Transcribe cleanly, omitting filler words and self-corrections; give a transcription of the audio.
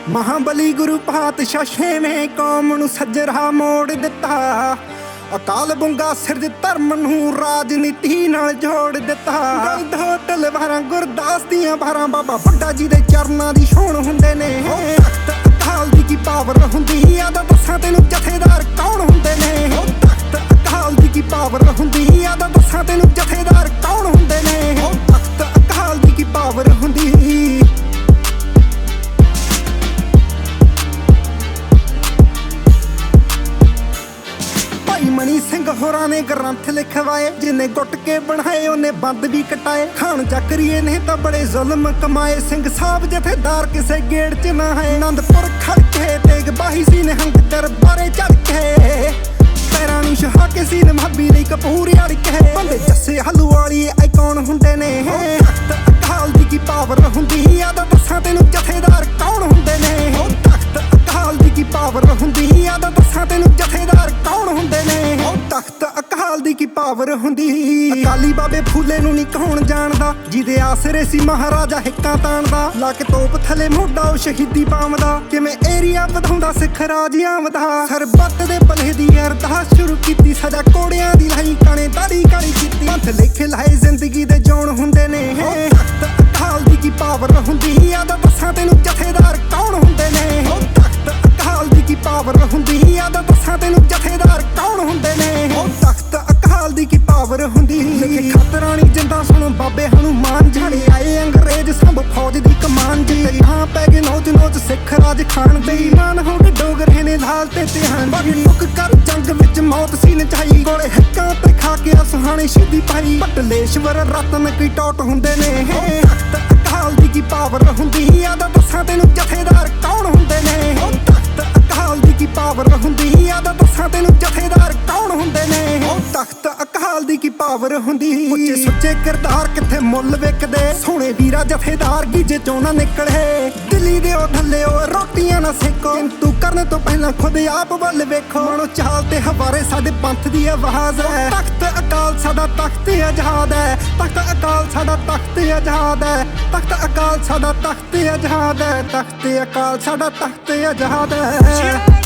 ਮਹਾਬਲੀ ਗੁਰੂ ਪਾਤਸ਼ਾਹ ਛੇਵੇਂ ਕੌਮ ਨੂੰ ਸੱਜਰਾ ਮੋੜ ਦਿੱਤਾ। ਅਕਾਲ ਬੁੰਗਾ ਸਿਰਜ ਧਰਮ ਨੂੰ ਰਾਜਨੀਤੀ ਨਾਲ ਜੋੜ ਦਿੱਤਾ। ਦੋ ਤਲਵਾਰਾਂ ਗੁਰਦਾਸ ਦੀਆਂ ਭਾਰਾਂ ਬਾਬਾ ਵੱਡਾ ਜੀ ਦੇ ਚਰਨਾਂ ਦੀ ਛੋਣ ਹੁੰਦੇ ਨੇ। ਤਖਤ ਅਕਾਲ ਦੀ ਕੀ ਪਾਵਰ ਹੁੰਦੀ ਆ, ਦੱਸਾਂ ਤੈਨੂੰ ਜਥੇਦਾਰ ਕੌਣ ਹੁੰਦੇ ਨੇ। ਤਖਤ ਅਕਾਲ ਦੀ ਕੀ ਪਾਵਰ ਹੁੰਦੀ ਆ, ਦੱਸਾਂ ਤੈਨੂੰ ਜਥੇਦਾਰ ਕੌਣ ਹੁੰਦੇ ਨੇ। ਤਖਤ ਅਕਾਲ ਦੀ ਕੀ ਪਾਵਰ ਹੁੰਦੀ। ਮਣੀ ਸਿੰਘ ਹੋਰਾਂ ਨੇ ਗ੍ਰੰਥ ਲਿਖਵਾਏ, ਜਿਨੇ ਗੁੱਟ ਕੇ ਬਣਾਏ ਉਹਨੇ ਬੰਦ ਵੀ ਕਟਾਏ। ਖਾਨ ਚੱਕਰੀਏ ਨੇ ਤਾਂ ਬੜੇ ਜ਼ੁਲਮ ਕਮਾਏ, ਸਿੰਘ ਸਾਹਿਬ ਜਥੇਦਾਰ ਕਿਸੇ ਗੇੜ ਚ ਨਾ ਹੈ। ਆਨੰਦਪੁਰ ਖੜ ਕੇ ਤੇਗ ਬਾਹੀ ਸੀ ਨਿਹੰਗ ਦਰਬਾਰੇ ਚੜ ਕੇ, ਪੈਰਾਂ ਨੂੰ ਛਹਾ ਕੇ ਸੀ ਨਮਾਬੀ ਲਈ ਕਪੂਰ ਅੜ ਕੇ। ਬੰਦੇ ਜੱਸੇ ਹਲੂਵਾਲੀਏ ਐ ਕੌਣ ਹੁੰਦੇ ਨੇ। ਤਖਤ ਅਕਾਲ ਦੀ ਕੀ ਪਾਵਰ ਹੁੰਦੀ ਆ, ਦੱਸਾਂ ਤੈਨੂੰ ਜਥੇਦਾਰ ਕੌਣ ਹੁੰਦੇ ਨੇ। ਤਖਤ ਅਕਾਲ ਦੀ ਕੀ ਪਾਵਰ ਹੁੰਦੀ ਆ, ਦੱਸਾਂ ਤੈਨੂੰ ਜਥੇਦਾਰ ਕੌਣ ਹੁੰਦੇ ਨੇ। ਤਖਤ ਅਕਾਲ ਦੀ ਕੀ ਪਾਵਰ ਹੁੰਦੀ। ਅਕਾਲੀ ਬਾਬੇ ਫੂਲੇ ਨੂੰ ਨਹੀਂ ਕੌਣ ਜਾਣਦਾ, ਜਿਹਦੇ ਆਸਰੇ ਸੀ ਮਹਾਰਾਜਾ ਹਿੱਕਾਂ ਤਾਣਦਾ। ਲਾ ਕੇ ਤੋਪ ਥਲੇ ਮੋਢਾ ਉਹ ਸ਼ਹੀਦੀ ਪਾਉਂਦਾ, ਕਿਵੇਂ ਏਰੀਆ ਵਧਾਉਂਦਾ ਸਿੱਖ ਰਾਜ ਆਉਂਦਾ। ਸਰਬੱਤ ਦੇ ਭਲੇ ਦੀ ਅਰਦਾਸ ਸ਼ੁਰੂ ਕੀਤੀ, ਸਜ਼ਾ ਕੋੜਿਆਂ ਦੀ ਲਾਈ ਕਾਣੇ ਦਾੜੀ ਕਾਲੀ ਕੀਤੀ। ਪੰਥ ਲਿਖ ਲਾਏ ਜ਼ਿੰਦਗੀ ਦੇ ਜੋਣ ਹੁੰਦੇ ਨੇ। ਤਖਤ ਅਕਾਲ ਦੀ ਕੀ ਪਾਵਰ ਹੁੰਦੀ ਆ, ਦੱਸਾਂ ਤੈਨੂੰ ਜਥੇਦਾਰ ਕੌਣ ਹੁੰਦੇ ਨੇ। ਤਖਤ ਅਕਾਲ ਦੀ ਕੀ ਪਾਵਰ ਹੁੰਦੀ ਆ, ਦੱਸਾਂ ਤੈਨੂੰ ਜਥੇਦਾਰ ਕੌਣ ਹੁੰਦੇ ਨੇ। ਤਖਤ ਅਕਾਲ ਦੀ ਕੀ ਪਾਵਰ ਹੁੰਦੀ। ਲਿਖੇ ਖਤ ਰਾਣੀ ਜਿੰਦਾ ਸੁਣ ਬਾਬੇ ਹਨੂਮਾਨ ਜਿਹੜੇ ਆਏ ਅੰਗਰੇਜ਼ ਸੰਭ ਫੌਜ ਦੀ ਕਮਾਨ ਜੀ। ਹਾਂ ਪੈ ਗਏ ਨੋਚ ਨੋਚ ਸਿੱਖ ਰਾਜ ਖਾਨ ਦੇ ਇਮਾਨ ਹੋ ਗਏ ਡੋਗਰੇ ਨੇ ਲਾਲ ਤੇ ਧਿਆਨ। ਬਾਗੀ ਲੁੱਕ ਕਰ ਜੰਗ ਵਿੱਚ ਮੌਤ ਸੀ ਨਚਾਈ, ਕੋਲੇ ਹੱਕਾਂ ਤੇ ਖਾ ਕੇ ਸੁਹਾਣੇ ਸ਼ਹੀਦੀ ਪਾਈ। ਪਟਲੇਸ਼ਵਰ ਰਤਨ ਕੀ ਟੋਟ ਹੁੰਦੇ ਨੇ। ਤਖਤ ਅਕਾਲ ਦੀ ਕੀ ਪਾਵਰ ਹੁੰਦੀ ਆ, ਦੱਸਾਂ ਤੈਨੂੰ ਜਥੇਦਾਰ ਕੌਣ ਹੁੰਦੇ ਨੇ। ਤਖਤ ਅਕਾਲ ਦੀ ਕੀ ਪਾਵਰ ਹੁੰਦੀ ਆ, ਦੱਸਾਂ ਤੈਨੂੰ ਜਥੇਦਾਰ ਕੌਣ ਹੁੰਦੇ ਨੇ। ਤਖਤ ਅਕਾਲ ਦੀ ਕੀ ਪਾਵਰ ਹੁੰਦੀ। ਉੱਚੇ ਸੁੱਚੇ ਕਿਰਦਾਰ ਕਿੱਥੇ ਮੁੱਲ ਵਿਕਦੇ, ਸੋਹਣੇ ਵੀਰਾ ਜਥੇਦਾਰ ਗੀਜੇ ਚੋਂ ਨਾ ਨਿਕਲੇ। ਦਿੱਲੀ ਦੇ ਉਹ ਥੱਲੇ ਉਹ ਰੋਟੀਆਂ ਨਾ ਸੇਕੋ, ਕਿੰਤੂ ਕਰਨ ਤੋਂ ਪਹਿਲਾਂ ਖੁਦ ਆਪ ਵੱਲ ਵੇਖੋ। ਮਨੋ ਚਾਲ ਤੇ ਹਵਾਰੇ ਸਾਡੇ ਪੰਥ ਦੀ ਆਵਾਜ਼ ਹੈ। ਤਖਤ ਅਕਾਲ ਸਾਡਾ ਤਖਤ ਆਜ਼ਾਦ ਹੈ। ਤਖਤ ਅਕਾਲ ਸਾਡਾ ਤਖਤ ਆਜ਼ਾਦ ਹੈ। ਤਖਤ ਅਕਾਲ ਸਾਡਾ ਤਖਤ ਆਜ਼ਾਦ ਹੈ। ਤਖਤ ਅਕਾਲ ਸਾਡਾ ਤਖਤ ਆਜ਼ਾਦ ਹੈ।